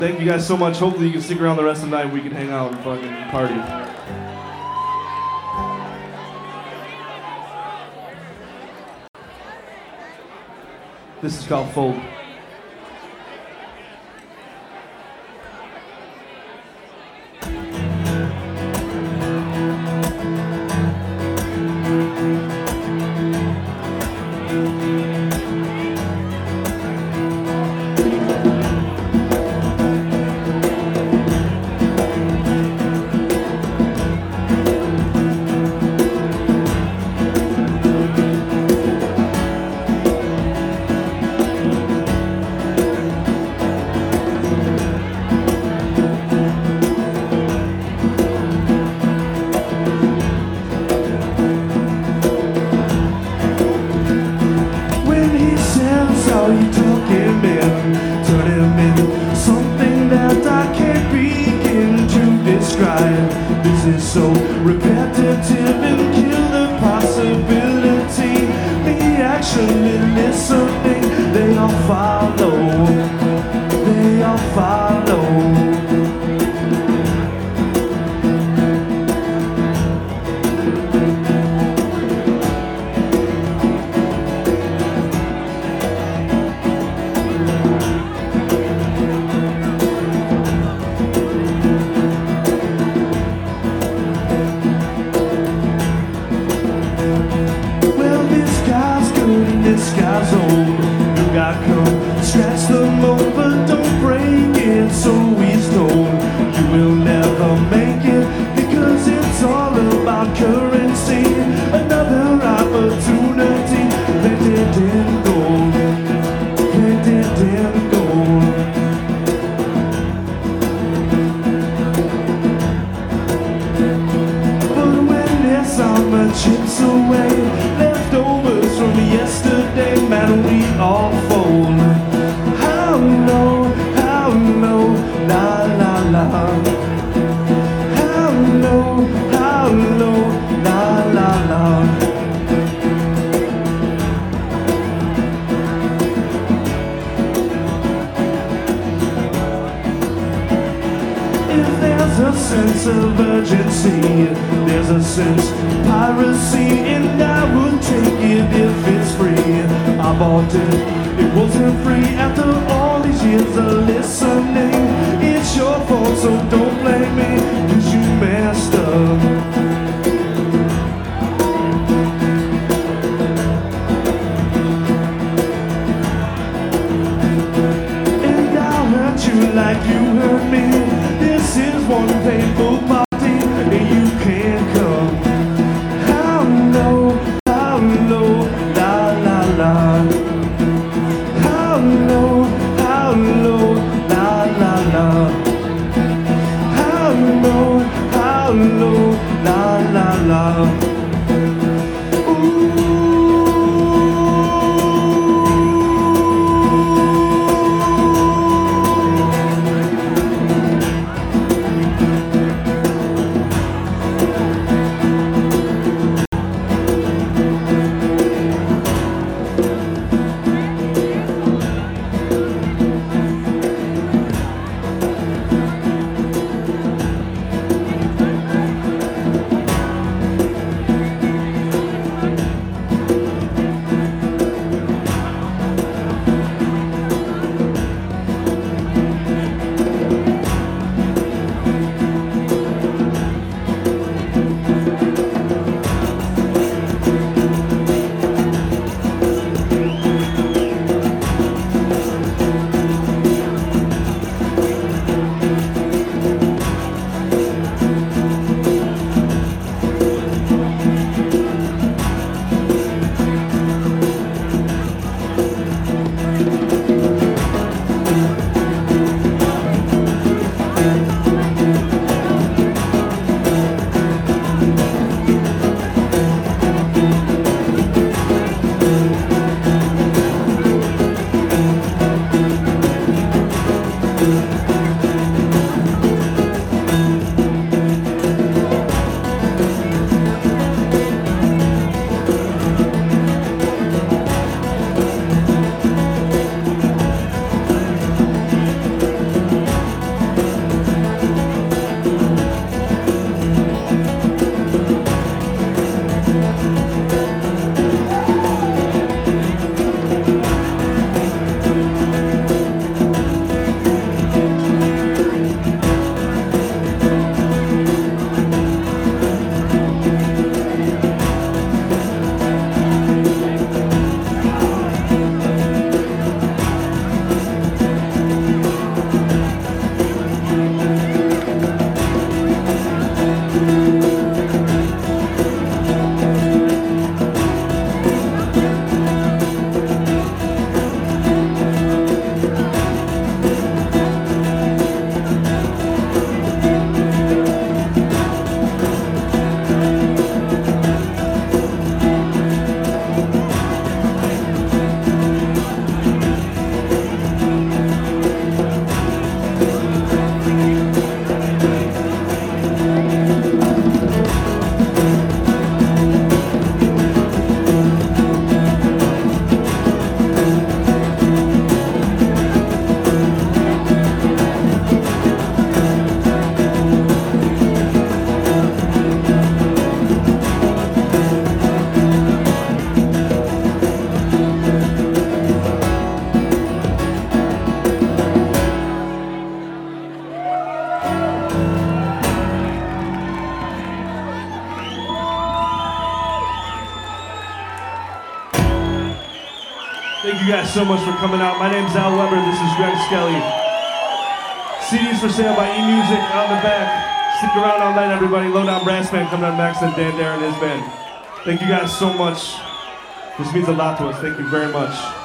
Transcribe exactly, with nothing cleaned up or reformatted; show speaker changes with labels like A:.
A: Thank you guys so much. Hopefully you can stick around the rest of the night. We can hang out and fucking party. This is called Fold. So repetitive and kill the possibility. Me actually listening, they all follow, they all follow. This guy's old, you got come, scratch the mold, but don't break it, so he's told. You will never make it, because it's all about currency. Another opportunity, planted in gold, planted in gold. But when there's all my chips away, leftovers from yesterday, man, we all fold. How low, how low, la la la. How low, how low, la la la. If there's a sense of urgency, there's a sense of piracy, and I would take it if it's free. I bought it, it wasn't free. After all these years of listening, it's your fault, so don't blame me, cause you messed up. And I'll hurt you like you hurt me. This is one painful party, and you can't come. How low, how low, la la la. How low, how low, la la la. How low, how low, la la la. you guys so much for coming out. My name's Al Weber. This is Greg Skelly. C Ds for sale by eMusic on the back. Stick around all night, everybody. Lowdown Brass Band coming on next, and Dan Dare and his band. Thank you guys so much. This means a lot to us. Thank you very much.